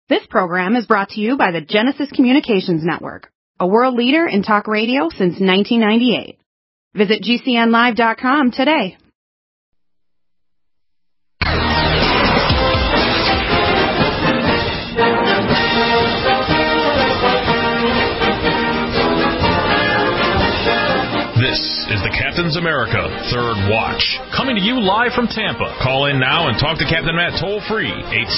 This program is brought to you by the Genesis Communications Network, a world leader in talk radio since 1998. Visit GCNlive.com today. This is the Captain's America Third Watch, coming to you live from Tampa. Call in now and talk to Captain Matt toll-free,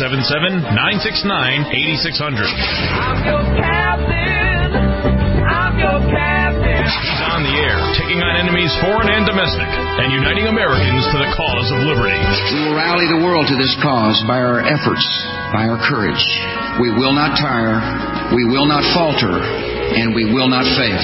877-969-8600. I'm your captain. I'm your captain. He's on the air, taking on enemies foreign and domestic, and uniting Americans to the cause of liberty. We will rally the world to this cause by our efforts, by our courage. We will not tire, we will not falter, and we will not fail.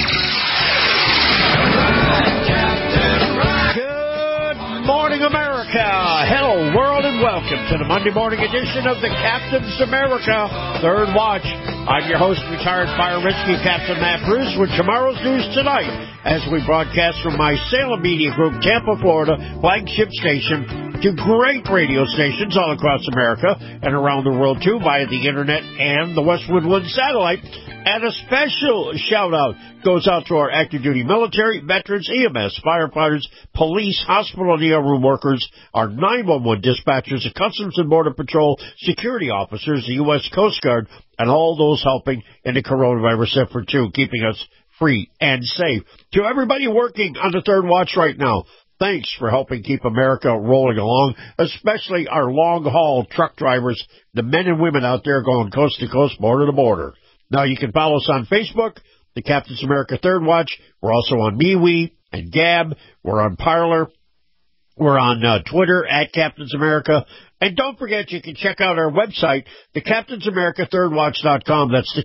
Good morning, America. Hello, world, and welcome to the Monday morning edition of the Captain's America Third Watch. I'm your host, retired fire rescue Captain Matt Bruce, with tomorrow's news tonight as we broadcast from my Salem Media Group, Tampa, Florida, flagship station, to great radio stations all across America and around the world, too, via the internet and the Westwood One satellite. And a special shout-out goes out to our active-duty military, veterans, EMS, firefighters, police, hospital and ER room workers, our 911 dispatchers, the Customs and Border Patrol, security officers, the U.S. Coast Guard, and all those helping in the coronavirus effort, too, keeping us free and safe. To everybody working on the Third Watch right now, thanks for helping keep America rolling along, especially our long-haul truck drivers, the men and women out there going coast to coast, border to border. Now, you can follow us on Facebook, the Captain's America Third Watch. We're also on MeWe and Gab. We're on Parler. We're on Twitter, at Captain's America. And don't forget, you can check out our website, thecaptainsamericathirdwatch.com. That's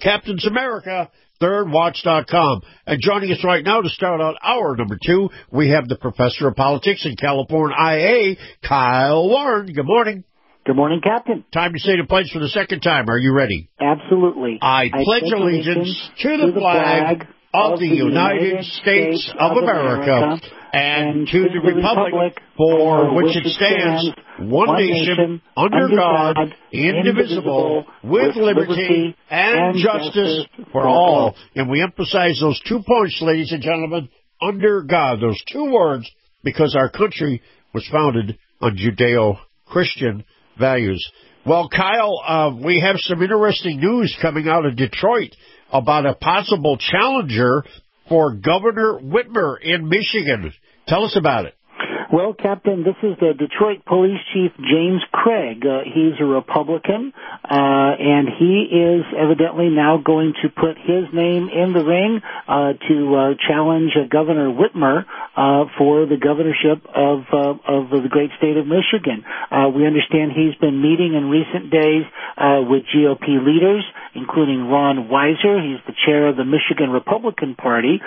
thecaptainsamericathirdwatch.com. And joining us right now to start out hour number 2, we have the Professor of Politics in California, IA, Kyle Warren. Good morning. Good morning, Captain. Time to say the pledge for the second time. Are you ready? Absolutely. I pledge allegiance to the flag of the United States of America and to the republic for which it stands, one nation, under God, indivisible, with liberty and justice for all. And we emphasize those 2 points, ladies and gentlemen, under God, those 2 words, because our country was founded on Judeo-Christian values. Well, Kyle, we have some interesting news coming out of Detroit about a possible challenger for Governor Whitmer in Michigan. Tell us about it. Well, Captain, this is the Detroit Police Chief James Craig. He's a Republican, and he is evidently now going to put his name in the ring to challenge Governor Whitmer for the governorship of the great state of Michigan. We understand he's been meeting in recent days with GOP leaders, including Ron Weiser. He's the chair of the Michigan Republican Party,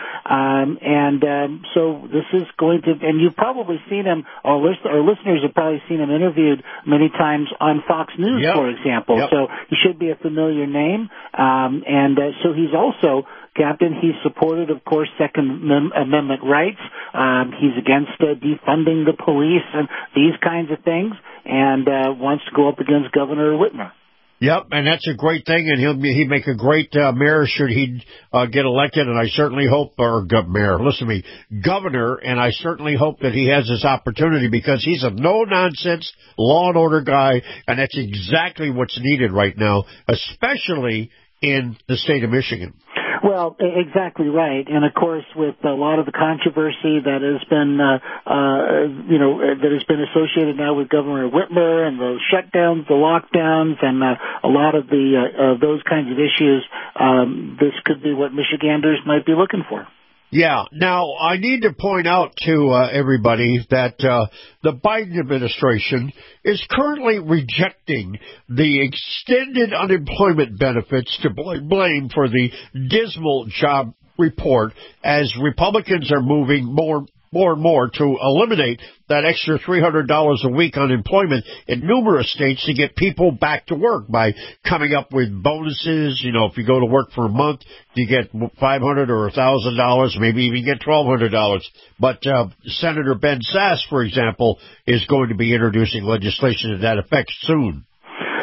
so this is going to, and you've probably seen him, our listeners have probably seen him interviewed many times on Fox News, for example. So he should be a familiar name. So he's also, Captain, he's supported, of course, Second Amendment rights. He's against defunding the police and these kinds of things, and wants to go up against Governor Whitmer. Yep, and that's a great thing, and he'd make a great mayor should he get elected, and I certainly hope, governor, and I certainly hope that he has this opportunity because he's a no-nonsense law and order guy, and that's exactly what's needed right now, especially in the state of Michigan. Well, exactly right. And of course, with a lot of the controversy that has been, that has been associated now with Governor Whitmer and the shutdowns, the lockdowns, and a lot of the those kinds of issues, this could be what Michiganders might be looking for. Yeah. Now, I need to point out to everybody that the Biden administration is currently rejecting the extended unemployment benefits to blame for the dismal job report as Republicans are moving more and more to eliminate that extra $300 a week unemployment in numerous states to get people back to work by coming up with bonuses. You know, if you go to work for a month, you get $500 or $1,000, maybe even get $1,200. But Senator Ben Sasse, for example, is going to be introducing legislation to that effect soon.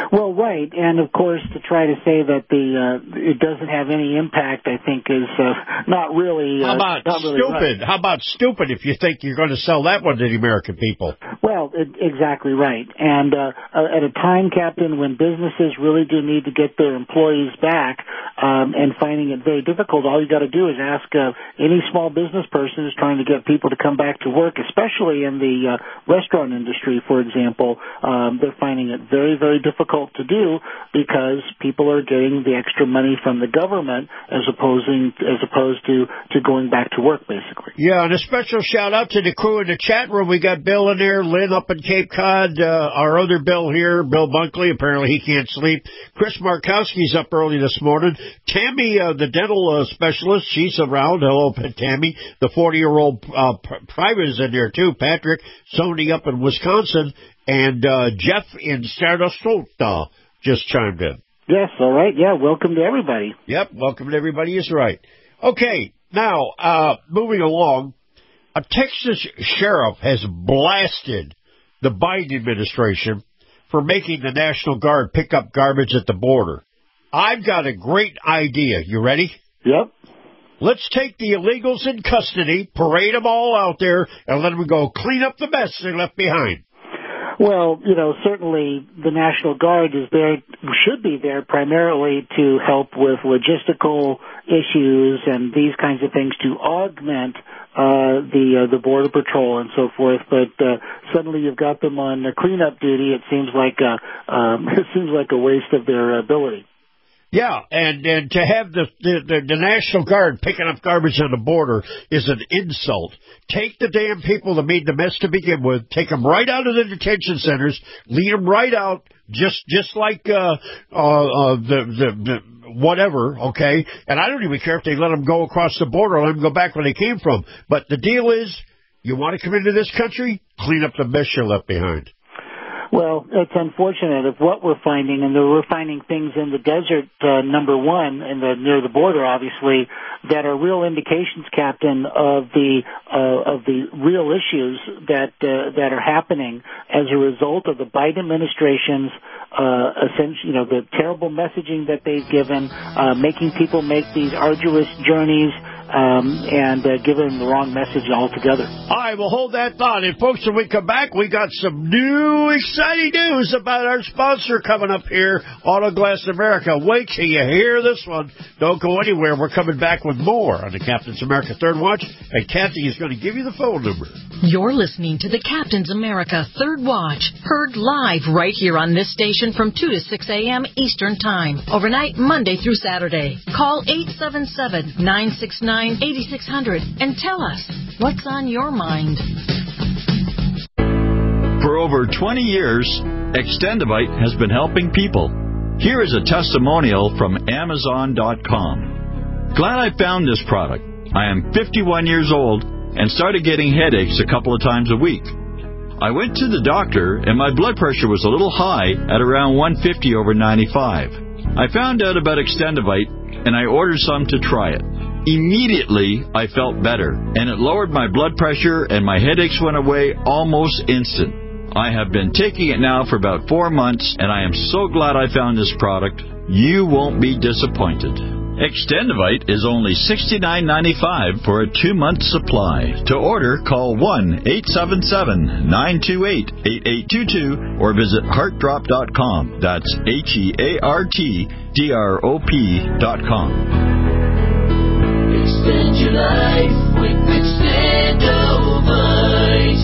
Well, right, and of course, to try to say that it doesn't have any impact, I think, is not really. How about not really stupid? right. How about stupid? If you think you're going to sell that one to the American people. Well, exactly right. And at a time, Captain, when businesses really do need to get their employees back, and finding it very difficult, all you got to do is ask any small business person who's trying to get people to come back to work, especially in the restaurant industry, for example. They're finding it very, very difficult to do because people are getting the extra money from the government as opposed to going back to work, basically. Yeah, and a special shout out to the crew in the chat room. We got Bill in there, Lynn up in Cape Cod, our other Bill here, Bill Bunkley. Apparently he can't sleep. Chris Markowski's up early this morning. Tammy, the dental specialist, she's around. Hello, Tammy. The 40-year-old private is in there too. Patrick, Sony up in Wisconsin. And Jeff in Sarasota just chimed in. Yes, all right. Yeah, welcome to everybody. Yep, welcome to everybody is right. Okay, now, moving along, a Texas sheriff has blasted the Biden administration for making the National Guard pick up garbage at the border. I've got a great idea. You ready? Yep. Let's take the illegals in custody, parade them all out there, and let them go clean up the mess they left behind. Well, certainly the National Guard should be there primarily to help with logistical issues and these kinds of things to augment the Border Patrol and so forth. But suddenly you've got them on cleanup duty. It seems like a waste of their ability. Yeah, and to have the National Guard picking up garbage on the border is an insult. Take the damn people that made the mess to begin with, take them right out of the detention centers, lead them right out, just like the whatever, okay? And I don't even care if they let them go across the border or let them go back where they came from. But the deal is, you want to come into this country, clean up the mess you left behind. Well, it's unfortunate of what we're finding, and we're finding things in the desert, number one, near the border, obviously, that are real indications, Captain, of the real issues that are happening as a result of the Biden administration's essentially, the terrible messaging that they've given, making people make these arduous journeys. And giving them the wrong message altogether. All right, we'll hold that thought. And, folks, when we come back, we got some new exciting news about our sponsor coming up here, Autoglass America. Wait till you hear this one. Don't go anywhere. We're coming back with more on the Captain's America Third Watch, and Kathy is going to give you the phone number. You're listening to the Captain's America Third Watch, heard live right here on this station from 2 to 6 a.m. Eastern Time, overnight Monday through Saturday. Call 877-969-8600 and tell us what's on your mind. For over 20 years, Extendivite has been helping people. Here is a testimonial from Amazon.com. Glad I found this product. I am 51 years old and started getting headaches a couple of times a week. I went to the doctor and my blood pressure was a little high at around 150 over 95. I found out about Extendivite and I ordered some to try it. Immediately, I felt better, and it lowered my blood pressure, and my headaches went away almost instant. I have been taking it now for about 4 months, and I am so glad I found this product. You won't be disappointed. Extendivite is only $69.95 for a 2-month supply. To order, call 1-877-928-8822 or visit heartdrop.com. That's HEARTDROP.com. Extend your life with Extendivite.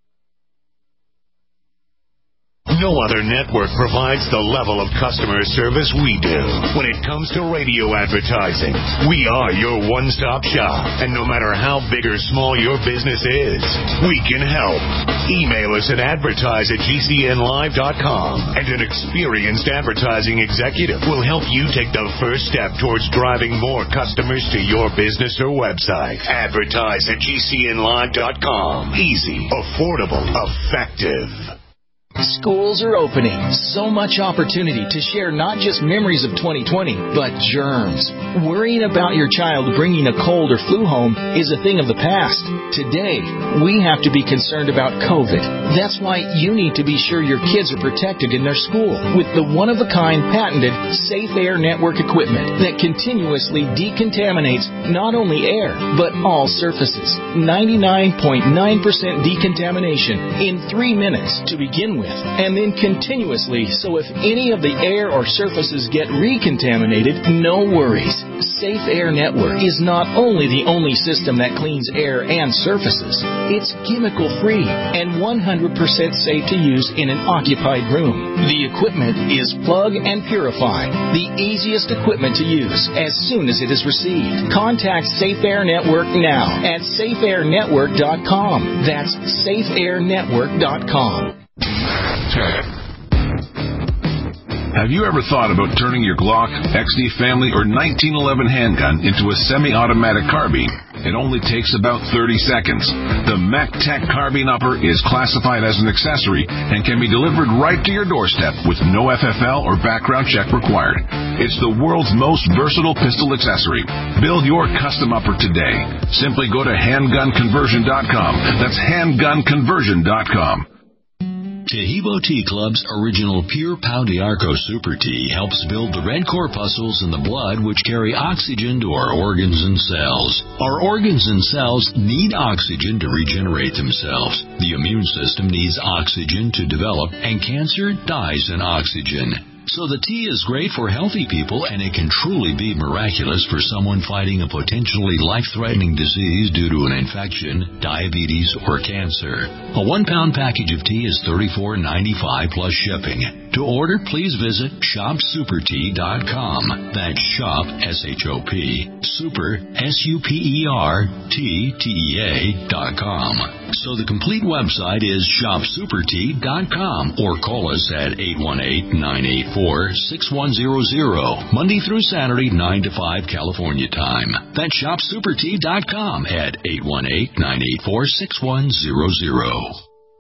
No other network provides the level of customer service we do. When it comes to radio advertising, we are your one-stop shop. And no matter how big or small your business is, we can help. Email us at advertise@gcnlive.com, and an experienced advertising executive will help you take the first step towards driving more customers to your business or website. Advertise@gcnlive.com. Easy, affordable, effective. Schools are opening. So much opportunity to share not just memories of 2020, but germs. Worrying about your child bringing a cold or flu home is a thing of the past. Today, we have to be concerned about COVID. That's why you need to be sure your kids are protected in their school with the one-of-a-kind patented Safe Air Network equipment that continuously decontaminates not only air, but all surfaces. 99.9% decontamination in 3 minutes to begin with, and then continuously, so if any of the air or surfaces get recontaminated, no worries. Safe Air Network is not only the only system that cleans air and surfaces, it's chemical-free and 100% safe to use in an occupied room. The equipment is plug and purify, the easiest equipment to use as soon as it is received. Contact Safe Air Network now at safeairnetwork.com. That's safeairnetwork.com. Have you ever thought about turning your Glock, XD Family, or 1911 handgun into a semi-automatic carbine? It only takes about 30 seconds. The MacTech Carbine Upper is classified as an accessory and can be delivered right to your doorstep with no FFL or background check required. It's the world's most versatile pistol accessory. Build your custom upper today. Simply go to handgunconversion.com. That's handgunconversion.com. Taheebo Tea Club's original Pure Pau d'Arco Super Tea helps build the red corpuscles in the blood which carry oxygen to our organs and cells. Our organs and cells need oxygen to regenerate themselves. The immune system needs oxygen to develop, and cancer dies in oxygen. So the tea is great for healthy people, and it can truly be miraculous for someone fighting a potentially life-threatening disease due to an infection, diabetes, or cancer. A 1-pound package of tea is $34.95 plus shipping. To order, please visit shopsupertea.com. That's shop, S-H-O-P, super, S-U-P-E-R-T-T-E-A.com. So the complete website is shopsupertea.com, or call us at 818-984-6100, Monday through Saturday, 9 to 5 California time. That's shopsupertea.com at 818-984-6100.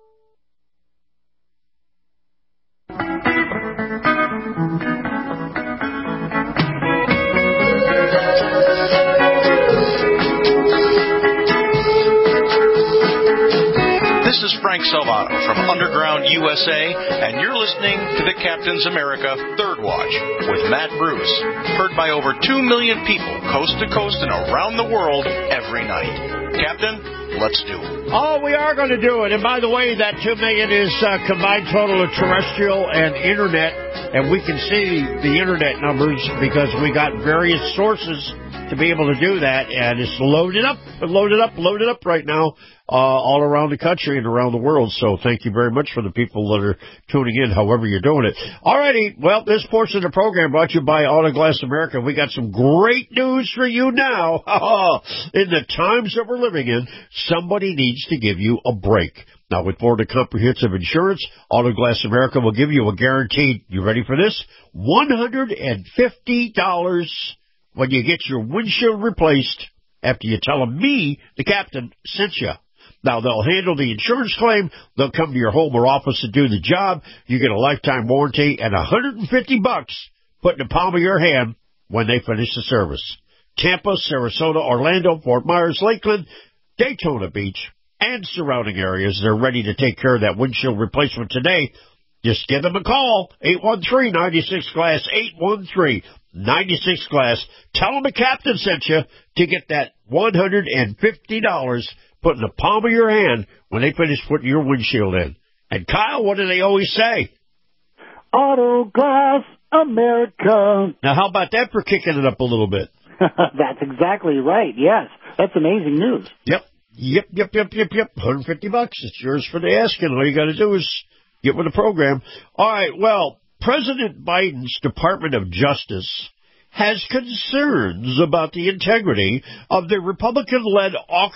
This is Frank Salvato from Underground USA, and you're listening to the Captain's America Third Watch with Matt Bruce, heard by over 2 million people coast to coast and around the world every night. Captain, let's do it. Oh, we are going to do it. And by the way, that 2 million is combined total of terrestrial and internet, and we can see the internet numbers because we got various sources to be able to do that, and it's loaded up right now all around the country and around the world. So thank you very much for the people that are tuning in, however you're doing it. All righty, well, this portion of the program brought to you by Auto Glass America. We got some great news for you now. In the times that we're living in, somebody needs to give you a break. Now, with Florida Comprehensive Insurance, Auto Glass America will give you a guaranteed, you ready for this, $150 when you get your windshield replaced after you tell them me, the captain, sent you. Now, they'll handle the insurance claim. They'll come to your home or office to do the job. You get a lifetime warranty and $150 put in the palm of your hand when they finish the service. Tampa, Sarasota, Orlando, Fort Myers, Lakeland, Daytona Beach, and surrounding areas, they're ready to take care of that windshield replacement today. Just give them a call, 813-96-GLASS, 813-96-GLASS. Tell them the captain sent you to get that $150 put in the palm of your hand when they finish putting your windshield in. And Kyle, what do they always say? Auto Glass America. Now, how about that for kicking it up a little bit? That's exactly right, yes. That's amazing news. Yep. $150. It's yours for the asking. All you got to do is get with the program. All right, well, President Biden's Department of Justice has concerns about the integrity of the Republican-led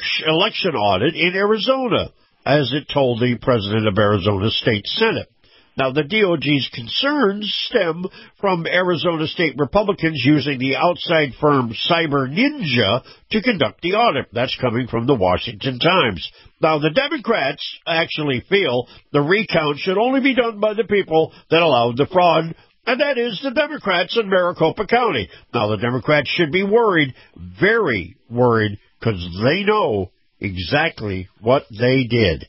election audit in Arizona, as it told the president of Arizona State Senate. Now, the DOJ's concerns stem from Arizona State Republicans using the outside firm Cyber Ninja to conduct the audit. That's coming from the Washington Times. Now, the Democrats actually feel the recount should only be done by the people that allowed the fraud, and that is the Democrats in Maricopa County. Now, the Democrats should be worried, very worried, because they know exactly what they did.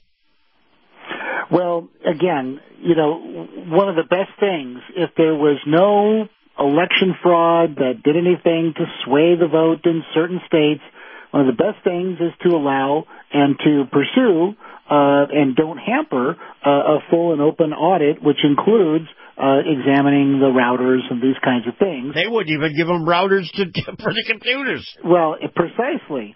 Well, again, one of the best things, if there was no election fraud that did anything to sway the vote in certain states, one of the best things is to allow and to pursue and don't hamper a full and open audit, which includes examining the routers and these kinds of things. They wouldn't even give them routers for the computers. Well, precisely.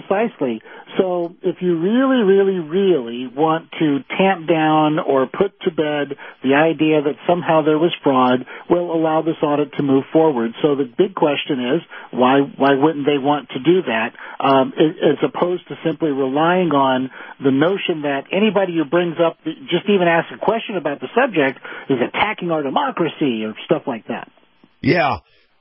So if you really, really, really want to tamp down or put to bed the idea that somehow there was fraud, we'll allow this audit to move forward. So the big question is, why wouldn't they want to do that, as opposed to simply relying on the notion that anybody who brings up, just even asks a question about the subject, is attacking our democracy or stuff like that. Yeah.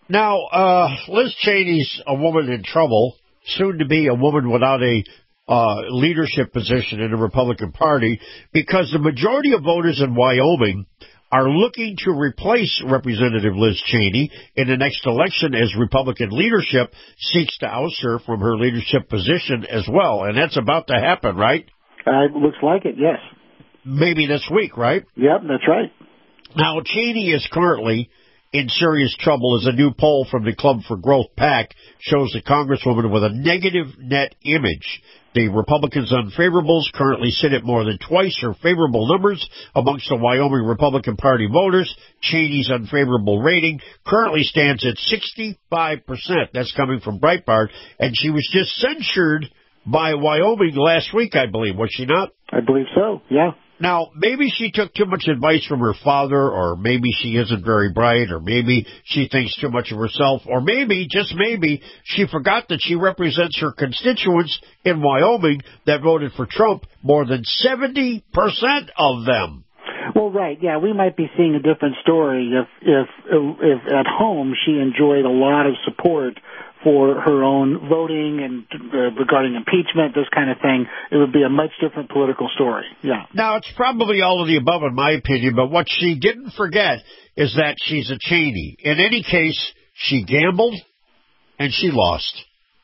Now, Liz Cheney's a woman in trouble, soon to be a woman without a leadership position in the Republican Party, because the majority of voters in Wyoming are looking to replace Representative Liz Cheney in the next election as Republican leadership seeks to oust her from her leadership position as well. And that's about to happen, right? Looks like it, yes. Maybe this week, right? Yep, that's right. Now, Cheney is currently in serious trouble as a new poll from the Club for Growth PAC shows the Congresswoman with a negative net image. The Republicans' unfavorables currently sit at more than twice her favorable numbers amongst the Wyoming Republican Party voters. Cheney's unfavorable rating currently stands at 65%. That's coming from Breitbart, and she was just censured by Wyoming last week, I believe, was she not? I believe so, yeah. Now, maybe she took too much advice from her father, or maybe she isn't very bright, or maybe she thinks too much of herself, or maybe, just maybe, she forgot that she represents her constituents in Wyoming that voted for Trump, more than 70% of them. Well, right, yeah, we might be seeing a different story if at home she enjoyed a lot of support for her own voting and regarding impeachment, this kind of thing. It would be a much different political story, yeah. Now, it's probably all of the above in my opinion, but what she didn't forget is that she's a Cheney. In any case, she gambled and she lost.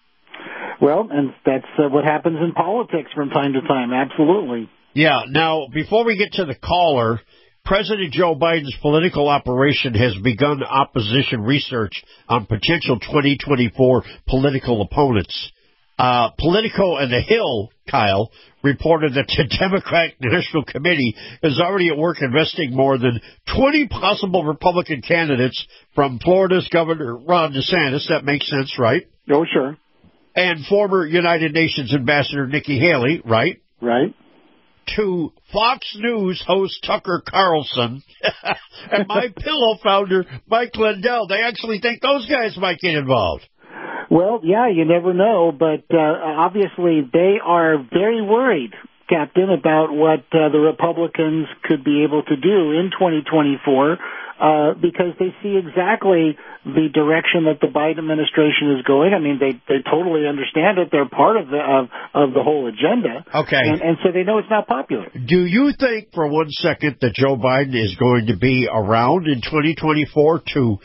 Well, and that's what happens in politics from time to time, absolutely. Yeah, now, before we get to the caller, President Joe Biden's political operation has begun opposition research on potential 2024 political opponents. Politico and The Hill, Kyle, reported that the Democratic National Committee is already at work investing more than 20 possible Republican candidates, from Florida's Governor Ron DeSantis. That makes sense, right? Oh, sure. And former United Nations Ambassador Nikki Haley, right? Right. To Fox News host Tucker Carlson and My Pillow founder Mike Lindell. They actually think those guys might get involved. Well, yeah, you never know, but obviously they are very worried, Captain, about what the Republicans could be able to do in 2024 because they see exactly the direction that the Biden administration is going. I mean, they totally understand it. They're part of the whole agenda. Okay. And so they know it's not popular. Do you think for one second that Joe Biden is going to be around in 2024 to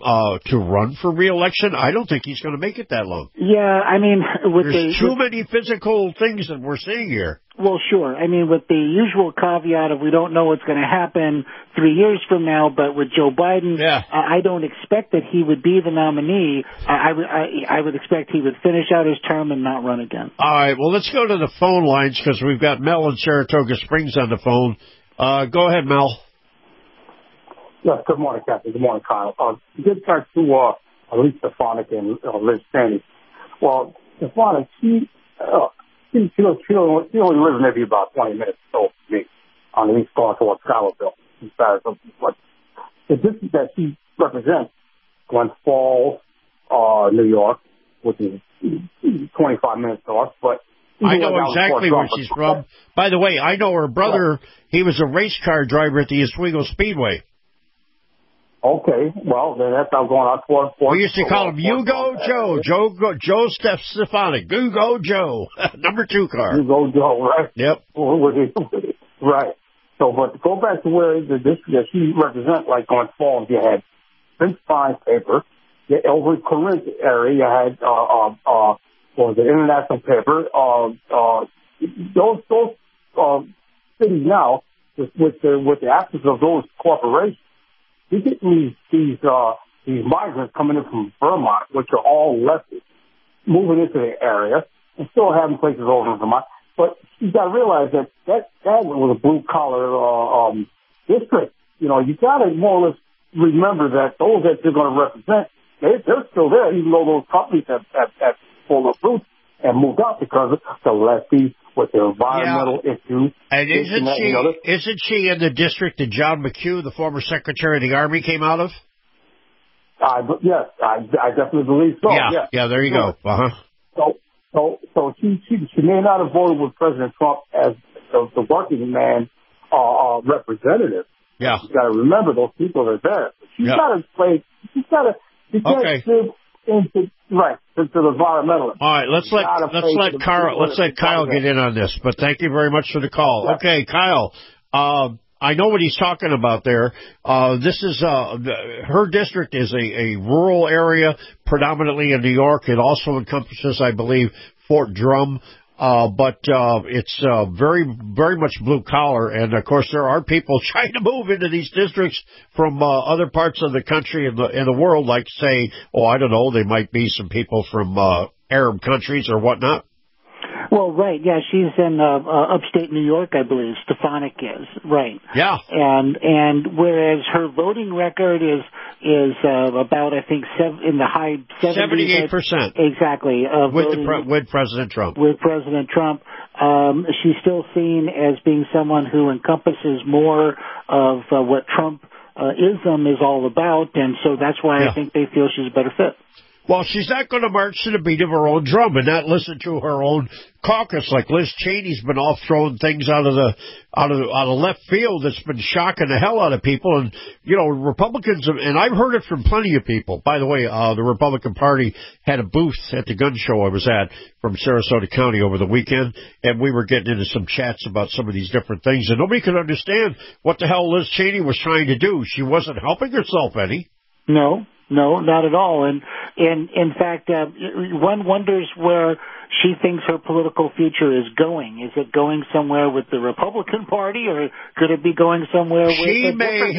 run for re-election? I don't think he's going to make it that long. Yeah, I mean, there's too many physical things that we're seeing here. Well, sure. I mean, with the usual caveat of we don't know what's going to happen 3 years from now, but with Joe Biden, I don't expect that he would be the nominee. I would expect he would finish out his term and not run again. All right. Well, let's go to the phone lines because we've got Mel in Saratoga Springs on the phone. Go ahead, Mel. Yes, good morning, Captain. Good morning, Kyle. You did talk to Elise Stefanik and Liz Cheney. Well, Stefanik, she only lives maybe about 20 minutes or so from me on the east coast towards Schuylerville. But the district that she represents, Glens Falls, New York, which is 25 minutes north, but I know exactly where she's from. By the way, I know her brother. He was a race car driver at the Oswego Speedway. Okay, well, then that's how I'm going out for. We used to call him You Go Joe. Joe Stefanik. You Go Joe. Number 2 car. You Go Joe, right? Yep. Right. So, but to go back to where the district that she represents, like on Falls, you had Prince Fine paper. Over in Corinth area, you had, the international paper. Those cities now, with the absence of those corporations, you get these migrants coming in from Vermont, which are all leftists, moving into the area and still having places over in Vermont. But you got to realize that was a blue collar district. You know, you got to more or less remember that those that you're going to represent, they're still there, even though those companies have pulled their roots and moved out because of the lefties with their environmental issues. And isn't she in the district that John McHugh, the former Secretary of the Army, came out of? Yes, I definitely believe so. Yeah, there you go. So she may not have voted with President Trump as the working man representative. Yeah, you got to remember those people are there. She's got to play. She's got to. She can't live into the environmentalist. All right, let's let Kyle get in on this. But thank you very much for the call. Yeah. Okay, Kyle. I know what he's talking about there. This is her district is a rural area, predominantly in New York. It also encompasses, I believe, Fort Drum. But it's very, very much blue collar, and of course there are people trying to move into these districts from other parts of the country and the world, like say, I don't know, they might be some people from Arab countries or whatnot. Well, right, yeah, she's in upstate New York, I believe. Stefanik is, right? Yeah. And whereas her voting record is about, I think, in the high 70s. 78%. Exactly. With President Trump. With President Trump. She's still seen as being someone who encompasses more of what Trump-ism is all about, and so that's why I think they feel she's a better fit. Well, she's not going to march to the beat of her own drum and not listen to her own caucus. Like Liz Cheney's been off throwing things out of left field that's been shocking the hell out of people. And you know, Republicans, and I've heard it from plenty of people. By the way, the Republican Party had a booth at the gun show I was at from Sarasota County over the weekend, and we were getting into some chats about some of these different things, and nobody could understand what the hell Liz Cheney was trying to do. She wasn't helping herself any. No, not at all. And in fact, one wonders where she thinks her political future is going. Is it going somewhere with the Republican Party, or could it be going somewhere with She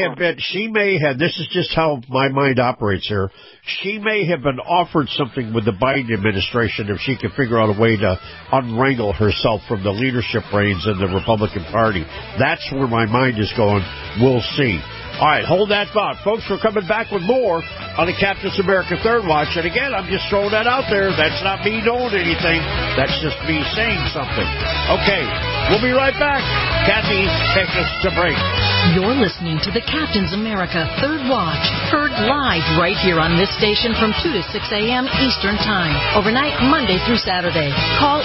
may have, this is just how my mind operates here, she may have been offered something with the Biden administration if she could figure out a way to unwrangle herself from the leadership reins in the Republican Party. That's where my mind is going. We'll see. All right, hold that thought. Folks, we're coming back with more on the Captain's America Third Watch. And again, I'm just throwing that out there. That's not me knowing anything. That's just me saying something. Okay, we'll be right back. Kathy, take us to break. You're listening to the Captain's America Third Watch, heard live right here on this station from 2 to 6 a.m. Eastern Time, overnight Monday through Saturday. Call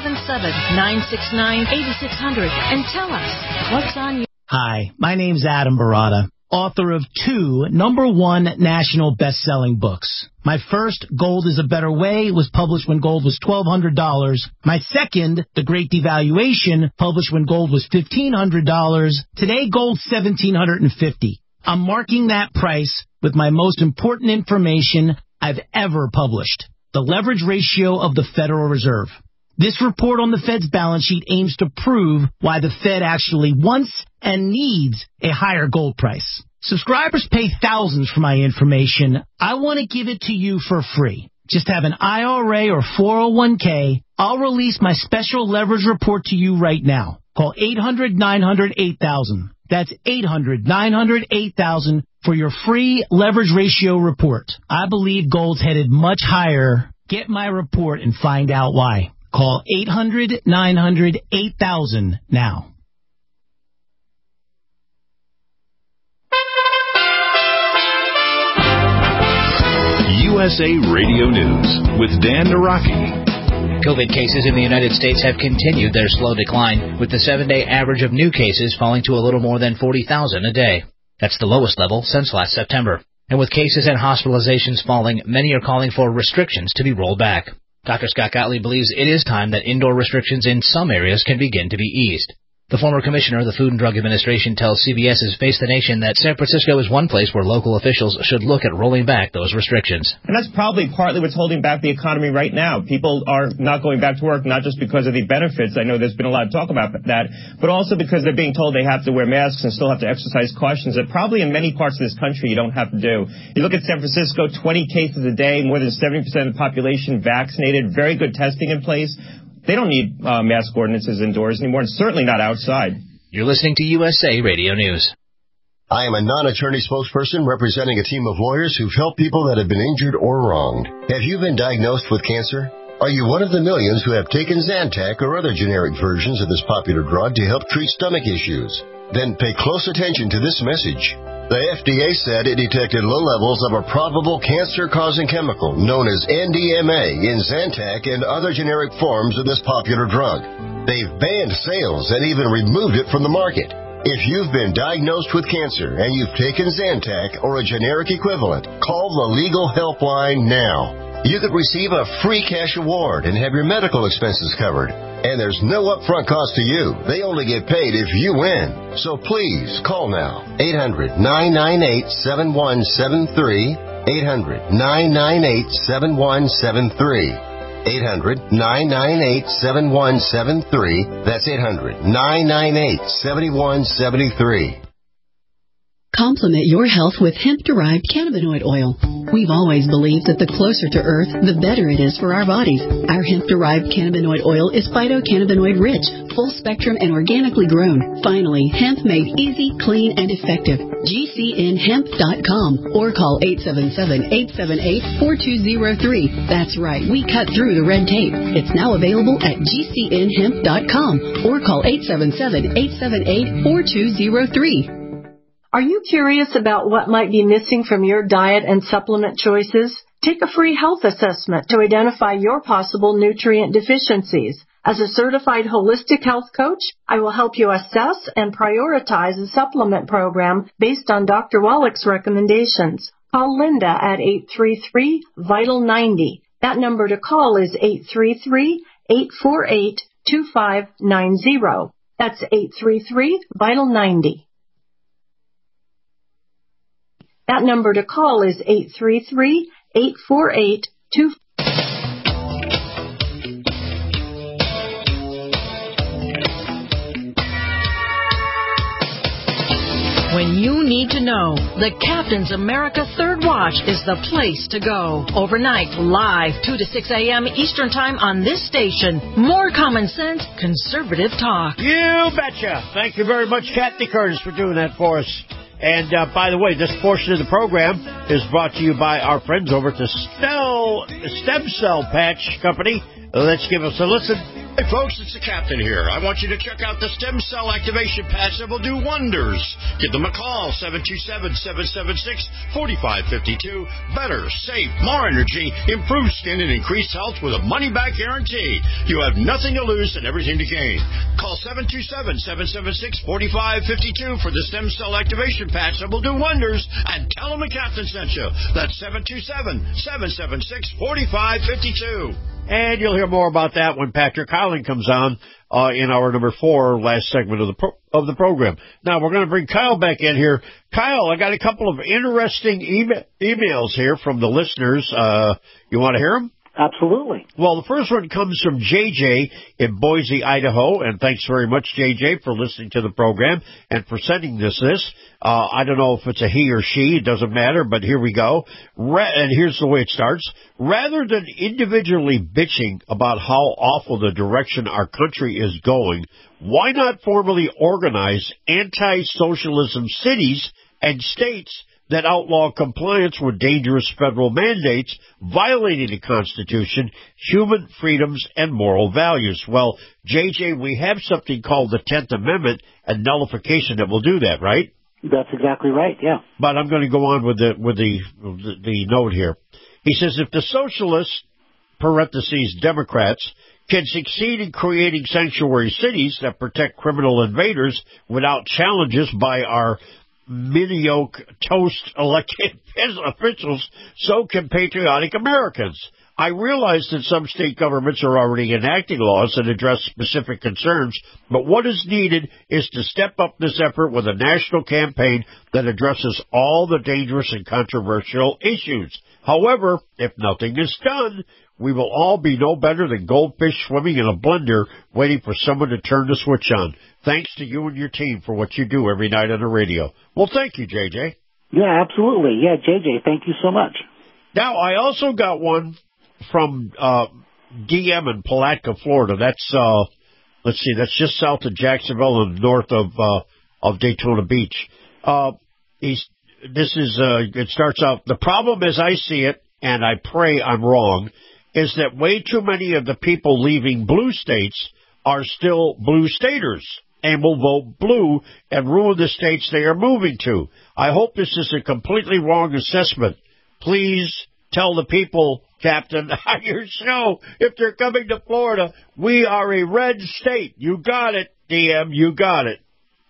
877-969-8600 and tell us what's on your... Hi, my name's Adam Barata, author of 2 #1 national best-selling books. My first, Gold is a Better Way, was published when gold was $1,200. My second, The Great Devaluation, published when gold was $1,500. Today, gold's $1,750. I'm marking that price with my most important information I've ever published, the leverage ratio of the Federal Reserve. This report on the Fed's balance sheet aims to prove why the Fed actually wants and needs a higher gold price. Subscribers pay thousands for my information. I want to give it to you for free. Just have an IRA or 401k. I'll release my special leverage report to you right now. Call 800-900-8000. That's 800-900-8000 for your free leverage ratio report. I believe gold's headed much higher. Get my report and find out why. Call 800-900-8000 now. USA Radio News with Dan Naraki. COVID cases in the United States have continued their slow decline, with the 7-day average of new cases falling to a little more than 40,000 a day. That's the lowest level since last September. And with cases and hospitalizations falling, many are calling for restrictions to be rolled back. Dr. Scott Gottlieb believes it is time that indoor restrictions in some areas can begin to be eased. The former commissioner of the Food and Drug Administration tells CBS's Face the Nation that San Francisco is one place where local officials should look at rolling back those restrictions. And that's probably partly what's holding back the economy right now. People are not going back to work, not just because of the benefits. I know there's been a lot of talk about that, but also because they're being told they have to wear masks and still have to exercise cautions that probably in many parts of this country you don't have to do. You look at San Francisco, 20 cases a day, more than 70% of the population vaccinated, very good testing in place. They don't need mask ordinances indoors anymore, and certainly not outside. You're listening to USA Radio News. I am a non-attorney spokesperson representing a team of lawyers who've helped people that have been injured or wronged. Have you been diagnosed with cancer? Are you one of the millions who have taken Zantac or other generic versions of this popular drug to help treat stomach issues? Then pay close attention to this message. The FDA said it detected low levels of a probable cancer-causing chemical known as NDMA in Zantac and other generic forms of this popular drug. They've banned sales and even removed it from the market. If you've been diagnosed with cancer and you've taken Zantac or a generic equivalent, call the legal helpline now. You could receive a free cash award and have your medical expenses covered. And there's no upfront cost to you. They only get paid if you win. So please call now. 800-998-7173. 800-998-7173. 800-998-7173. That's 800-998-7173. Complement your health with hemp-derived cannabinoid oil. We've always believed that the closer to Earth, the better it is for our bodies. Our hemp-derived cannabinoid oil is phytocannabinoid-rich, full-spectrum, and organically grown. Finally, hemp made easy, clean, and effective. GCNhemp.com or call 877-878-4203. That's right, we cut through the red tape. It's now available at GCNhemp.com or call 877-878-4203. Are you curious about what might be missing from your diet and supplement choices? Take a free health assessment to identify your possible nutrient deficiencies. As a certified holistic health coach, I will help you assess and prioritize a supplement program based on Dr. Wallach's recommendations. Call Linda at 833-VITAL-90. That number to call is 833-848-2590. That's 833-VITAL-90. That number to call is 833-848-2590. When you need to know, the Captain's America Third Watch is the place to go. Overnight, live, 2 to 6 a.m. Eastern Time on this station. More common sense, conservative talk. You betcha. Thank you very much, Kathy Curtis, for doing that for us. And, by the way, this portion of the program is brought to you by our friends over at the Stem Cell Patch Company. Let's give us a listen. Hey, folks, it's the Captain here. I want you to check out the Stem Cell Activation Patch that will do wonders. Give them a call, 727-776-4552. Better, safe, more energy, improved skin, and increased health with a money-back guarantee. You have nothing to lose and everything to gain. Call 727-776-4552 for the Stem Cell Activation Patch that will do wonders, and tell them the Captain sent you. That's 727-776-4552. And you'll hear more about that when Patrick Howling comes on in our number 4 last segment of the program. Now, we're going to bring Kyle back in here. Kyle, I got a couple of interesting emails here from the listeners. You want to hear them? Absolutely. Well, the first one comes from JJ in Boise, Idaho, and thanks very much, JJ, for listening to the program and for sending this. I don't know if it's a he or she, it doesn't matter, but here we go. And here's the way it starts. Rather than individually bitching about how awful the direction our country is going, why not formally organize anti-socialism cities and states that outlaw compliance with dangerous federal mandates, violating the Constitution, human freedoms, and moral values? Well, JJ, we have something called the 10th Amendment and nullification that will do that, right? That's exactly right, yeah. But I'm going to go on with the note here. He says, if the socialists parentheses, Democrats, can succeed in creating sanctuary cities that protect criminal invaders without challenges by our mediocre toast elected officials, so can patriotic Americans. I realize that some state governments are already enacting laws that address specific concerns, but what is needed is to step up this effort with a national campaign that addresses all the dangerous and controversial issues. However, if nothing is done, we will all be no better than goldfish swimming in a blender waiting for someone to turn the switch on. Thanks to you and your team for what you do every night on the radio. Well, thank you, JJ. Yeah, absolutely. Yeah, JJ, thank you so much. Now, I also got one from DM in Palatka, Florida. That's that's just south of Jacksonville and north of Daytona Beach. It starts out, the problem as I see it, and I pray I'm wrong, is that way too many of the people leaving blue states are still blue staters and will vote blue and ruin the states they are moving to. I hope this is a completely wrong assessment. Please tell the people, Captain, on your show, if they're coming to Florida, we are a red state. You got it, DM, you got it.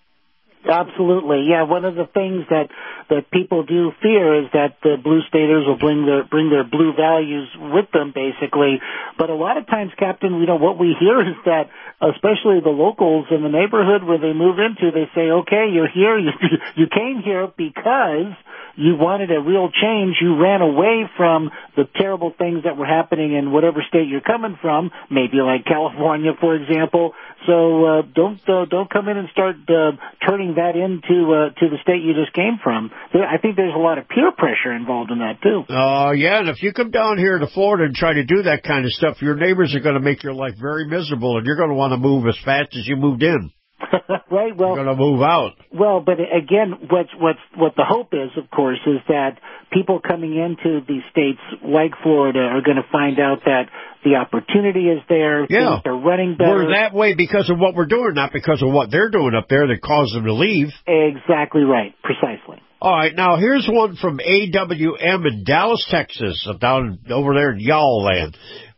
Absolutely, yeah. One of the things that people do fear is that the blue staters will bring their blue values with them, basically. But a lot of times, Captain, what we hear is that, especially the locals in the neighborhood where they move into, they say, "Okay, you're here. You came here because you wanted a real change. You ran away from the terrible things that were happening in whatever state you're coming from, maybe like California, for example. So don't come in and start turning that into to the state you just came from." I think there's a lot of peer pressure involved in that too. Yeah, and if you come down here to Florida and try to do that kind of stuff, your neighbors are going to make your life very miserable, and you're going to want to move as fast as you moved in. Right. Well, you're going to move out. Well, but again, what the hope is, of course, is that people coming into these states like Florida are going to find out that the opportunity is there. Yeah, they're running better. We're that way because of what we're doing, not because of what they're doing up there that caused them to leave. Exactly right. Precisely. All right, now here's one from AWM in Dallas, Texas, down over there in Y'all land.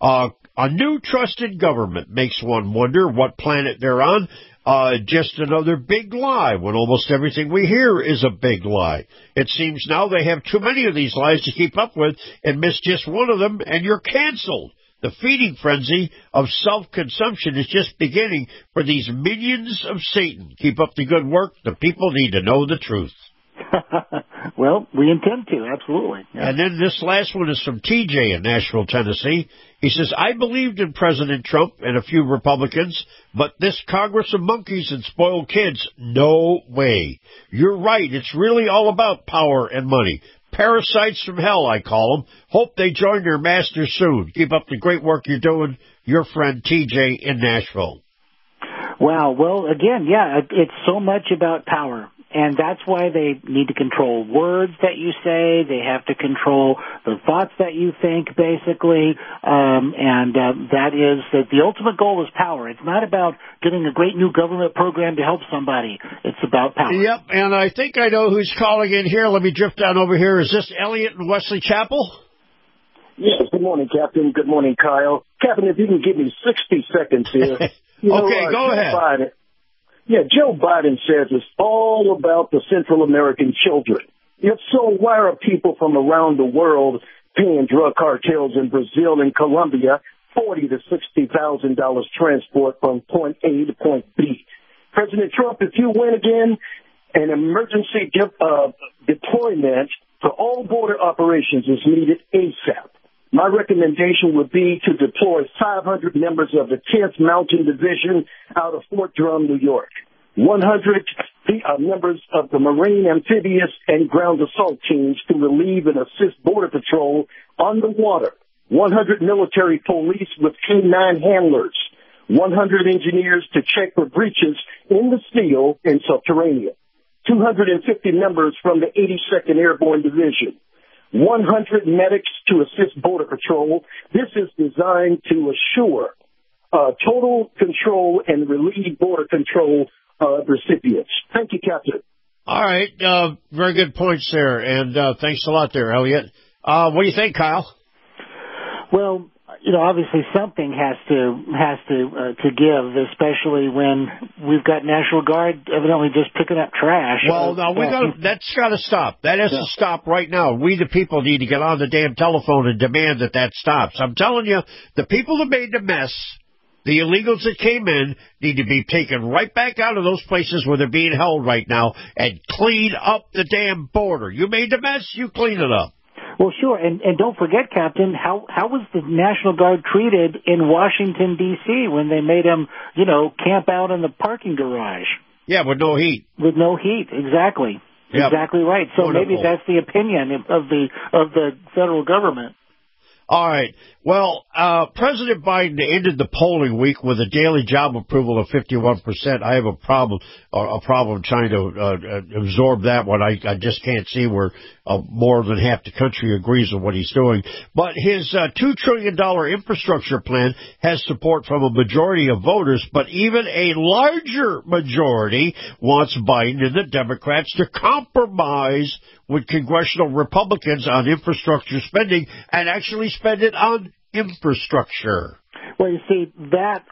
A new trusted government makes one wonder what planet they're on. Just another big lie when almost everything we hear is a big lie. It seems now they have too many of these lies to keep up with and miss just one of them and you're canceled. The feeding frenzy of self-consumption is just beginning for these minions of Satan. Keep up the good work. The people need to know the truth. Well, we intend to, absolutely. Yeah. And then this last one is from TJ in Nashville, Tennessee. He says, I believed in President Trump and a few Republicans, but this Congress of monkeys and spoiled kids, no way. You're right. It's really all about power and money. Parasites from hell, I call them. Hope they join their masters soon. Keep up the great work you're doing. Your friend TJ in Nashville. Wow. Well, again, yeah, it's so much about power. And that's why they need to control words that you say. They have to control the thoughts that you think, basically. That is that the ultimate goal is power. It's not about getting a great new government program to help somebody. It's about power. Yep, and I think I know who's calling in here. Let me drift down over here. Is this Elliot in Wesley Chapel? Yes, good morning, Captain. Good morning, Kyle. Captain, if you can give me 60 seconds here. Okay, go ahead. Joe Biden says it's all about the Central American children. If so, why are people from around the world paying drug cartels in Brazil and Colombia $40,000 to $60,000 transport from point A to point B? President Trump, if you win again, an emergency deployment for all border operations is needed ASAP. My recommendation would be to deploy 500 members of the 10th Mountain Division out of Fort Drum, New York, 100 members of the Marine Amphibious and Ground Assault Teams to relieve and assist Border Patrol on the water, 100 military police with K9 handlers, 100 engineers to check for breaches in the steel and subterranean, 250 members from the 82nd Airborne Division, 100 medics to assist Border Patrol. This is designed to assure total control and relieve border control recipients. Thank you, Captain. All right. Very good points there, and thanks a lot there, Elliot. What do you think, Kyle? Well, obviously something has to give, especially when we've got National Guard evidently just picking up trash. Well, no, that's got to stop. That has to stop right now. We, the people, need to get on the damn telephone and demand that stops. I'm telling you, the people that made the mess, the illegals that came in, need to be taken right back out of those places where they're being held right now and clean up the damn border. You made the mess, you clean it up. Well, sure, and don't forget, Captain, how was the National Guard treated in Washington, D.C. when they made them, camp out in the parking garage? Yeah, with no heat. With no heat, exactly. Yep. Exactly right. So maybe that's the opinion of the federal government. All right. Well, President Biden ended the polling week with a daily job approval of 51%. I have a problem trying to absorb that one. I just can't see where more than half the country agrees with what he's doing. But his $2 trillion infrastructure plan has support from a majority of voters, but even a larger majority wants Biden and the Democrats to compromise with congressional Republicans on infrastructure spending and actually spend it on infrastructure. Well, you see, that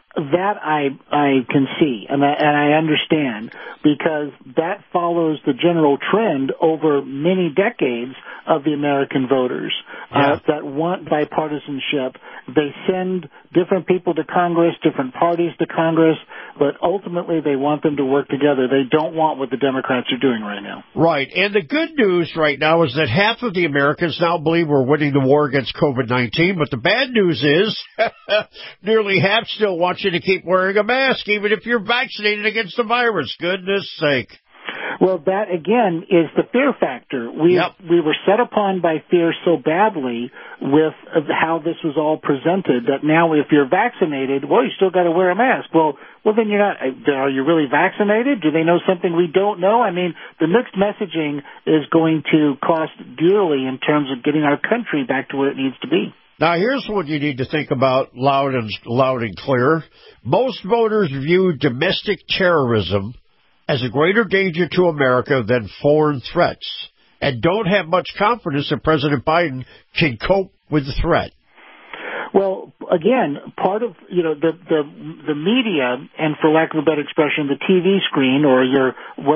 I can see, and I understand, because that follows the general trend over many decades of the American voters that want bipartisanship. They send different people to Congress, different parties to Congress, but ultimately they want them to work together. They don't want what the Democrats are doing right now. Right, and the good news right now is that half of the Americans now believe we're winning the war against COVID-19, but the bad news is nearly half still want you to keep wearing a mask, even if you're vaccinated against the virus. Goodness sake. Well, that, again, is the fear factor. We were set upon by fear so badly with how this was all presented that now if you're vaccinated, well, you still got to wear a mask. Well, then you're not. Are you really vaccinated? Do they know something we don't know? I mean, the mixed messaging is going to cost dearly in terms of getting our country back to where it needs to be. Now, here's what you need to think about loud and clear. Most voters view domestic terrorism as a greater danger to America than foreign threats, and don't have much confidence that President Biden can cope with the threat. Well, again, part of the media, and for lack of a better expression, the TV screen or your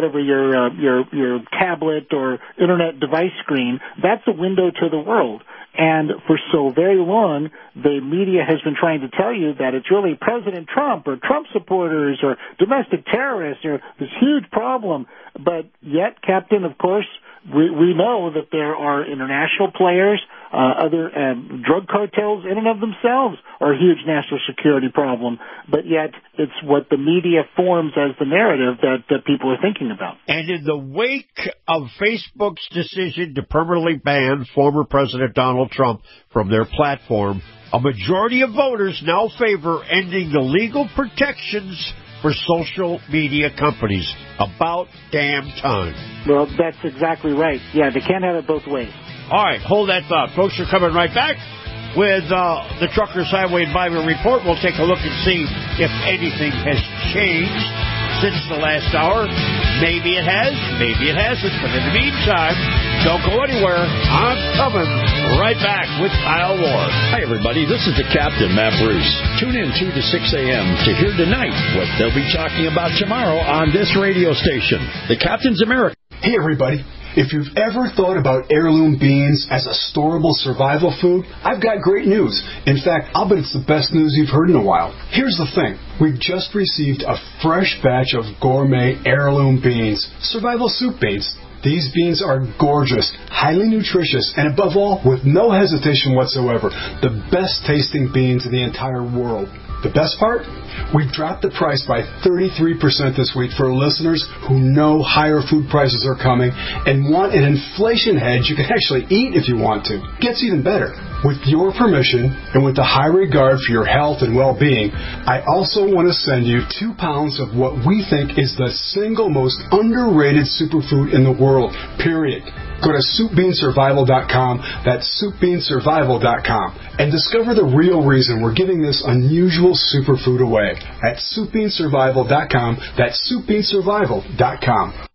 tablet or internet device screen, that's a window to the world. And for so very long, the media has been trying to tell you that it's really President Trump or Trump supporters or domestic terrorists or this huge problem. But yet, Captain, of course, we know that there are international players, other drug cartels in and of themselves are a huge national security problem. But yet, it's what the media forms as the narrative that people are thinking about. And in the wake of Facebook's decision to permanently ban former President Donald Trump from their platform, a majority of voters now favor ending the legal protections for social media companies. About damn time. Well, that's exactly right. Yeah, they can't have it both ways. All right, hold that thought. Folks, are coming right back with the Truckers Highway Advisory Report. We'll take a look and see if anything has changed since the last hour. Maybe it has, maybe it hasn't. But in the meantime, don't go anywhere. I'm coming right back with Kyle Ward. Hi, everybody. This is the Captain, Matt Bruce. Tune in 2 to 6 a.m. to hear tonight what they'll be talking about tomorrow on this radio station, the Captain's America. Hey, everybody. If you've ever thought about heirloom beans as a storable survival food, I've got great news. In fact, I'll bet it's the best news you've heard in a while. Here's the thing. We've just received a fresh batch of gourmet heirloom beans, survival soup beans. These beans are gorgeous, highly nutritious, and above all, with no hesitation whatsoever, the best tasting beans in the entire world. The best part? We've dropped the price by 33% this week for listeners who know higher food prices are coming and want an inflation hedge you can actually eat if you want to. Gets even better. With your permission and with the high regard for your health and well-being, I also want to send you 2 pounds of what we think is the single most underrated superfood in the world, period. Go to SoupBeanSurvival.com, that's SoupBeanSurvival.com, and discover the real reason we're giving this unusual superfood away at SoupBeanSurvival.com, that's SoupBeanSurvival.com.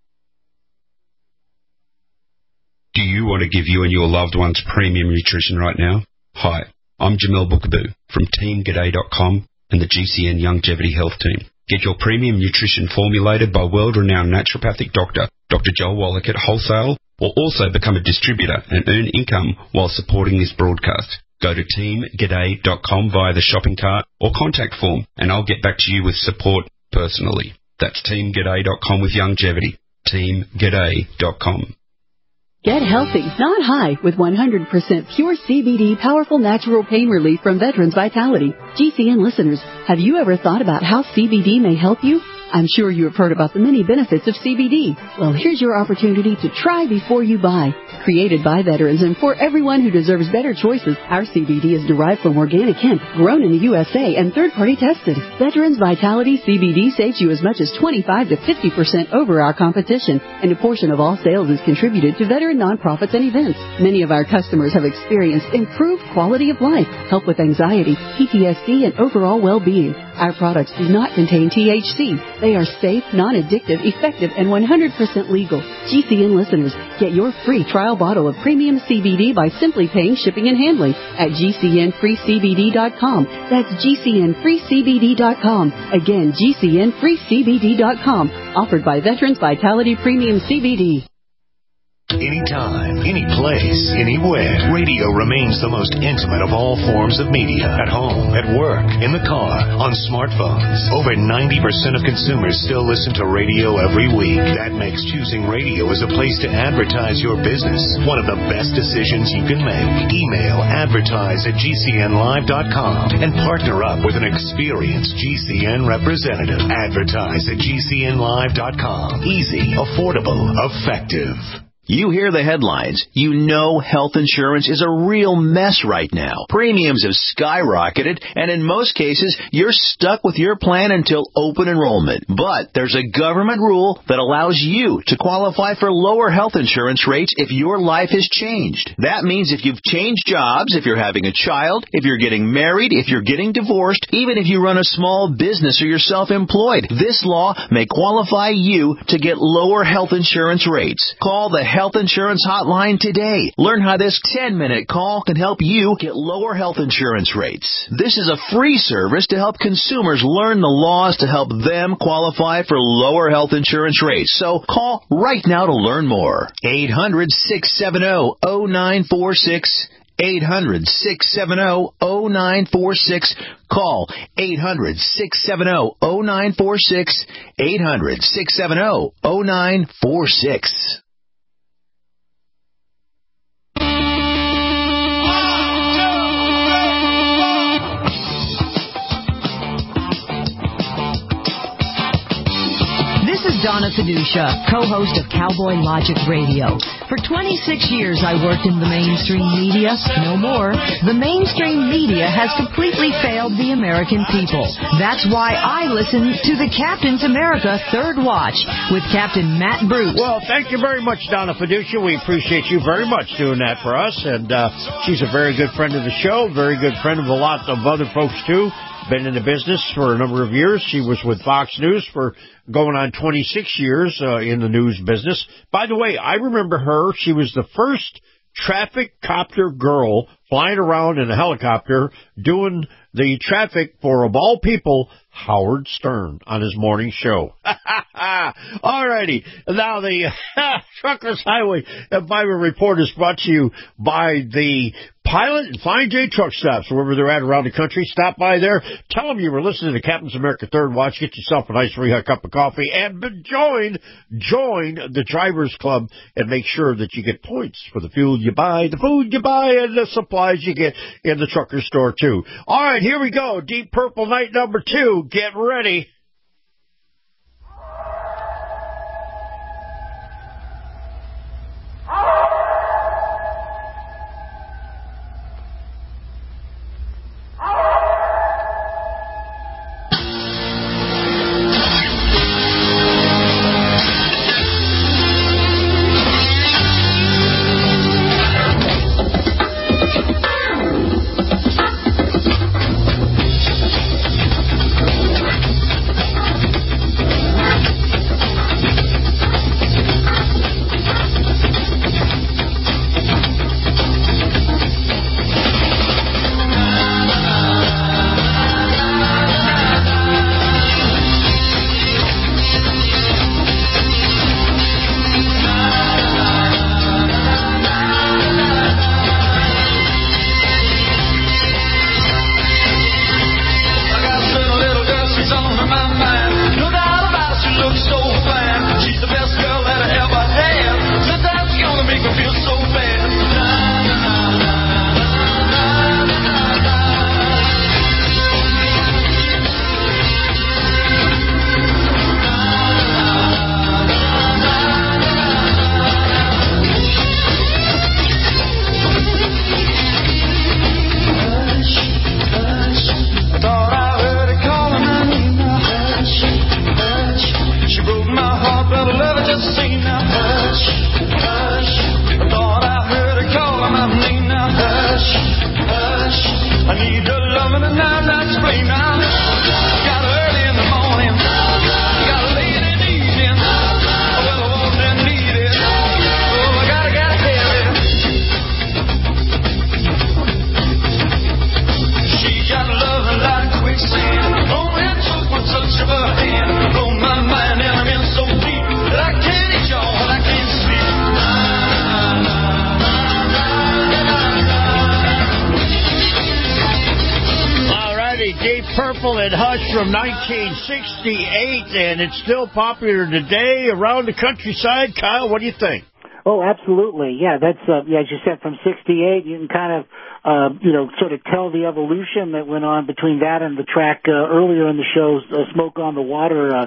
Do you want to give you and your loved ones premium nutrition right now? Hi, I'm Jamel Bookaboo from TeamG'day.com and the GCN Longevity Health Team. Get your premium nutrition formulated by world-renowned naturopathic doctor, Dr. Joel Wallach at Wholesale, or also become a distributor and earn income while supporting this broadcast. Go to TeamG'day.com via the shopping cart or contact form, and I'll get back to you with support personally. That's TeamG'day.com with longevity. TeamG'day.com. Get healthy, not high, with 100% pure CBD powerful natural pain relief from Veterans Vitality. GCN listeners, have you ever thought about how CBD may help you? I'm sure you have heard about the many benefits of CBD. Well, here's your opportunity to try before you buy. Created by veterans and for everyone who deserves better choices, our CBD is derived from organic hemp, grown in the USA, and third-party tested. Veterans Vitality CBD saves you as much as 25 to 50% over our competition, and a portion of all sales is contributed to veteran nonprofits and events. Many of our customers have experienced improved quality of life, help with anxiety, PTSD, and overall well-being. Our products do not contain THC. They are safe, non-addictive, effective, and 100% legal. GCN listeners, get your free trial bottle of premium CBD by simply paying shipping and handling at GCNFreeCBD.com. That's GCNFreeCBD.com. Again, GCNFreeCBD.com. Offered by Veterans Vitality Premium CBD. Anytime, any place, anywhere. Radio remains the most intimate of all forms of media. At home, at work, in the car, on smartphones. Over 90% of consumers still listen to radio every week. That makes choosing radio as a place to advertise your business one of the best decisions you can make. Email advertise@GCNlive.com and partner up with an experienced GCN representative. Advertise@GCNlive.com. Easy, affordable, effective. You hear the headlines. You know health insurance is a real mess right now. Premiums have skyrocketed, and in most cases, you're stuck with your plan until open enrollment. But there's a government rule that allows you to qualify for lower health insurance rates if your life has changed. That means if you've changed jobs, if you're having a child, if you're getting married, if you're getting divorced, even if you run a small business or you're self-employed, this law may qualify you to get lower health insurance rates. Call the Health Insurance Hotline today. Learn how this 10-minute call can help you get lower health insurance rates. This is a free service to help consumers learn the laws to help them qualify for lower health insurance rates. So call right now to learn more. 800-670-0946. 800-670-0946. Call 800-670-0946. 800-670-0946. This is Donna Fiducia, co-host of Cowboy Logic Radio. For 26 years, I worked in the mainstream media. No more. The mainstream media has completely failed the American people. That's why I listen to the Captain's America Third Watch with Captain Matt Bruce. Well, thank you very much, Donna Fiducia. We appreciate you very much doing that for us. And she's a very good friend of the show, very good friend of a lot of other folks, too. Been in the business for a number of years. She was with Fox News for going on 26 years in the news business. By the way, I remember her. She was the first traffic copter girl flying around in a helicopter doing the traffic for, of all people, Howard Stern on his morning show. All righty. Now, the Truckers Highway Bible Report is brought to you by the Pilot and Flying J truck stops, wherever they're at around the country. Stop by there. Tell them you were listening to Captain's America Third Watch. Get yourself a nice free cup of coffee and join the Drivers Club and make sure that you get points for the fuel you buy, the food you buy, and the supplies you get in the trucker store, too. All right, here we go. Deep Purple Night number 2. Get ready. Deep Purple and Hush from 1968, and it's still popular today around the countryside. Kyle, what do you think? Oh, absolutely. Yeah, that's, as you said, from 68, you can kind of, sort of tell the evolution that went on between that and the track earlier in the show, Smoke on the Water.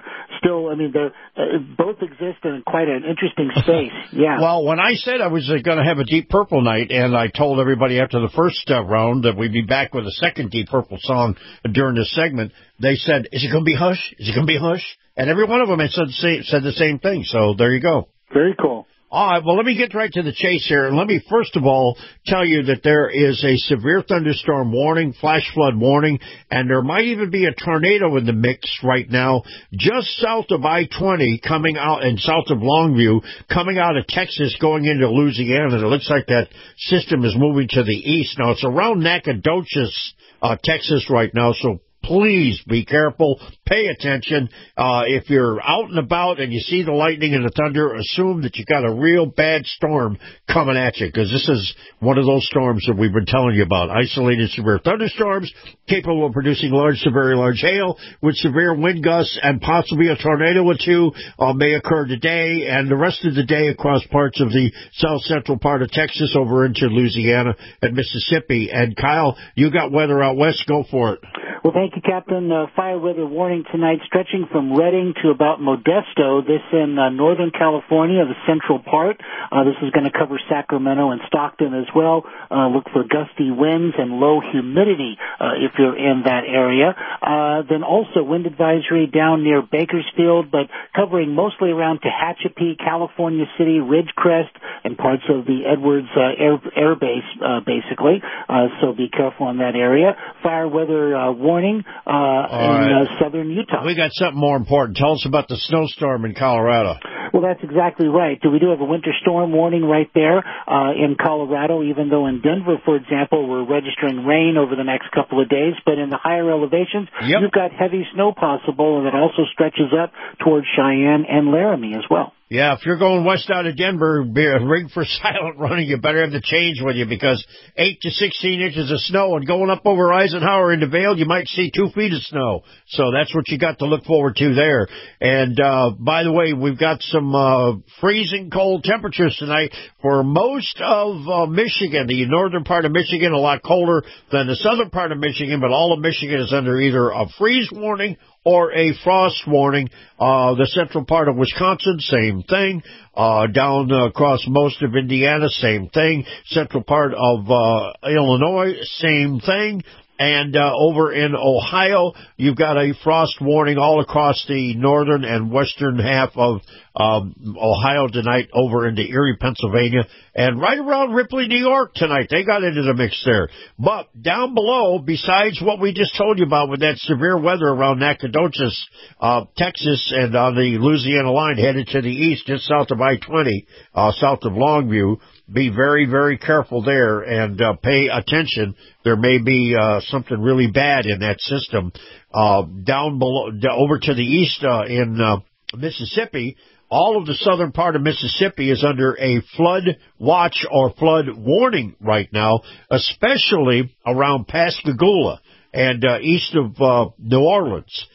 Both exist in quite an interesting space. Yeah. Well, when I said I was going to have a Deep Purple night, and I told everybody after the first round that we'd be back with a second Deep Purple song during this segment, they said, is it going to be Hush? Is it going to be Hush? And every one of them said the same thing. So there you go. Very cool. All right, well, let me get right to the chase here. And let me first of all tell you that there is a severe thunderstorm warning, flash flood warning, and there might even be a tornado in the mix right now just south of I-20 coming out and south of Longview, coming out of Texas going into Louisiana. It looks like that system is moving to the east. Now, it's around Nacogdoches, Texas right now, so please be careful. Pay attention. If you're out and about and you see the lightning and the thunder, assume that you got a real bad storm coming at you, because this is one of those storms that we've been telling you about. Isolated severe thunderstorms capable of producing large to very large hail with severe wind gusts and possibly a tornado or two may occur today and the rest of the day across parts of the south central part of Texas over into Louisiana and Mississippi. And Kyle, you got weather out west. Go for it. Well, thank you, Captain. Fire weather warning tonight stretching from Redding to about Modesto. This in Northern California, the central part. This is going to cover Sacramento and Stockton as well. Look for gusty winds and low humidity if you're in that area. Then also wind advisory down near Bakersfield, but covering mostly around Tehachapi, California City, Ridgecrest, and parts of the Edwards Air Base, basically. So be careful in that area. Fire weather warning in southern Utah. We got something more important. Tell us about the snowstorm in Colorado. Well, that's exactly right. We do have a winter storm warning right there in Colorado, even though in Denver, for example, we're registering rain over the next couple of days. But in the higher elevations, you've got heavy snow possible, and it also stretches up towards Cheyenne and Laramie as well. Yeah, if you're going west out of Denver, rig for silent running, you better have the change with you, because 8 to 16 inches of snow, and going up over Eisenhower into Vail, you might see 2 feet of snow. So that's what you got to look forward to there. And by the way, we've got some freezing cold temperatures tonight for most of Michigan. The northern part of Michigan, a lot colder than the southern part of Michigan, but all of Michigan is under either a freeze warning or a frost warning. The central part of Wisconsin, same thing. Down across most of Indiana, same thing. Central part of Illinois, same thing. And over in Ohio, you've got a frost warning all across the northern and western half of Ohio tonight, over into Erie, Pennsylvania, and right around Ripley, New York tonight. They got into the mix there. But down below, besides what we just told you about with that severe weather around Nacogdoches, Texas, and on the Louisiana line headed to the east, just south of I-20, south of Longview, be very, very careful there and pay attention. There may be something really bad in that system. Down below, over to the east in Mississippi, all of the southern part of Mississippi is under a flood watch or flood warning right now, especially around Pascagoula and east of New Orleans.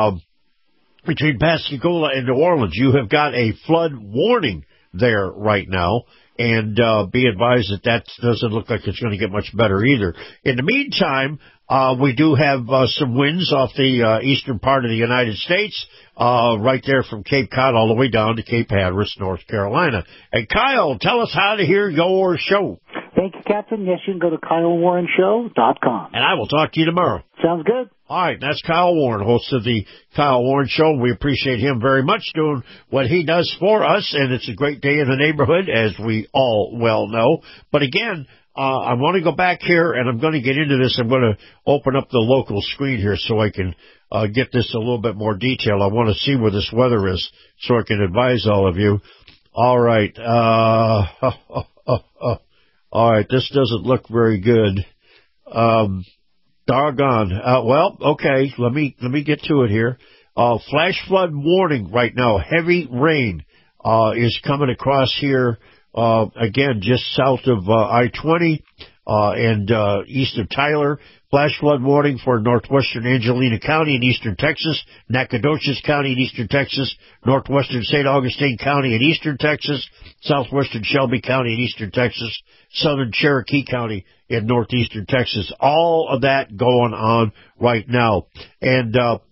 Between Pascagoula and New Orleans, you have got a flood warning there right now. And be advised that doesn't look like it's going to get much better either. In the meantime, we do have some winds off the eastern part of the United States, right there from Cape Cod all the way down to Cape Hatteras, North Carolina. And Kyle, tell us how to hear your show. Thank you, Captain. Yes, you can go to KyleWarrenShow.com. And I will talk to you tomorrow. Sounds good. All right, that's Kyle Warren, host of the Kyle Warren Show. We appreciate him very much doing what he does for us, and it's a great day in the neighborhood, as we all well know. But again, I want to go back here, and I'm going to get into this. I'm going to open up the local screen here so I can get this a little bit more detail. I want to see where this weather is so I can advise all of you. All right. All right, this doesn't look very good. Doggone. Well, okay, let me get to it here. Flash flood warning right now. Heavy rain is coming across here, again, just south of I-20 and east of Tyler. Flash flood warning for northwestern Angelina County in eastern Texas, Nacogdoches County in eastern Texas, northwestern St. Augustine County in eastern Texas, southwestern Shelby County in eastern Texas, southern Cherokee County in northeastern Texas. All of that going on right now. And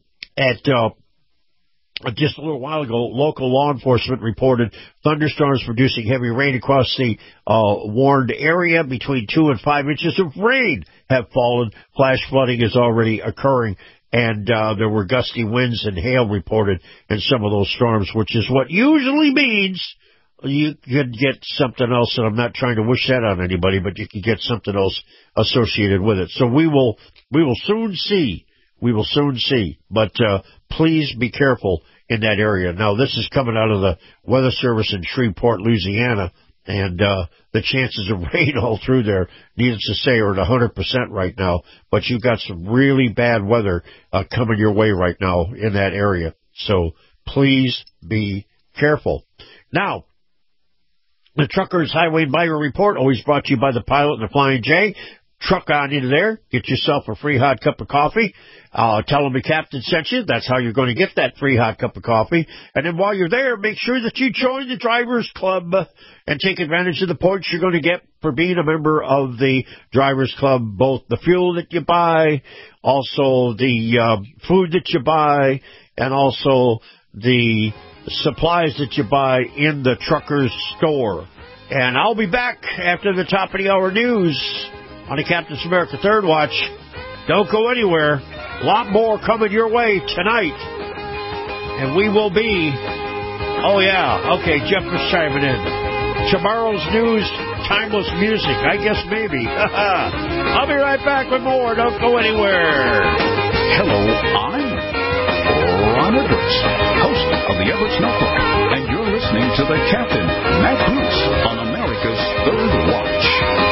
just a little while ago, local law enforcement reported thunderstorms producing heavy rain across the warned area. Between 2 and 5 inches of rain have fallen. Flash flooding is already occurring, and there were gusty winds and hail reported in some of those storms, which is what usually means you could get something else, and I'm not trying to wish that on anybody, but you could get something else associated with it. So we will soon see. We will soon see. But please be careful in that area. Now, this is coming out of the Weather Service in Shreveport, Louisiana, and the chances of rain all through there, needless to say, are at 100% right now. But you've got some really bad weather coming your way right now in that area. So please be careful. Now, the Truckers Highway and Byway Report, always brought to you by the Pilot and the Flying J. Truck on into there. Get yourself a free hot cup of coffee. Tell them the captain sent you. That's how you're going to get that free hot cup of coffee. And then while you're there, make sure that you join the Drivers Club and take advantage of the points you're going to get for being a member of the Drivers Club, both the fuel that you buy, also the food that you buy, and also the supplies that you buy in the Truckers store. And I'll be back after the top of the hour news on the Captain's America Third Watch. Don't go anywhere. A lot more coming your way tonight. And we will be... Oh, yeah. Okay, Jeff was chiming in. Tomorrow's news, timeless music. I guess maybe. I'll be right back with more. Don't go anywhere. Hello, I'm Ron Edwards, host of the Edwards Notebook, and you're listening to the Captain, Matt Bruce, on America's Third Watch.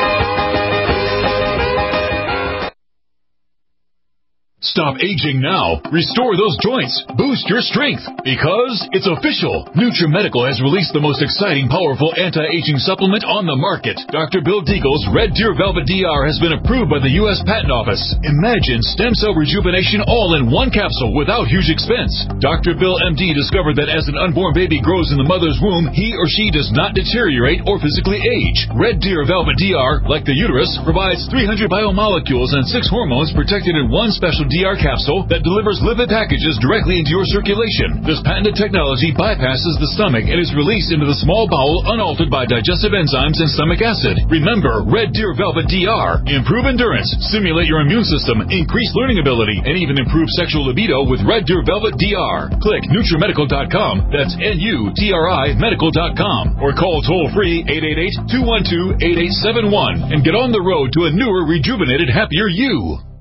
Stop aging now. Restore those joints. Boost your strength. Because it's official. NutriMedical has released the most exciting, powerful anti-aging supplement on the market. Dr. Bill Deagle's Red Deer Velvet DR has been approved by the U.S. Patent Office. Imagine stem cell rejuvenation all in one capsule without huge expense. Dr. Bill MD discovered that as an unborn baby grows in the mother's womb, he or she does not deteriorate or physically age. Red Deer Velvet DR, like the uterus, provides 300 biomolecules and 6 hormones protected in one special DR capsule that delivers lipid packages directly into your circulation. This patented technology bypasses the stomach and is released into the small bowel unaltered by digestive enzymes and stomach acid. Remember, Red Deer Velvet DR. Improve endurance, stimulate your immune system, increase learning ability, and even improve sexual libido with Red Deer Velvet DR. Click NutriMedical.com. That's NUTRI Medical.com. Or call toll-free 888-212-8871 and get on the road to a newer, rejuvenated, happier you.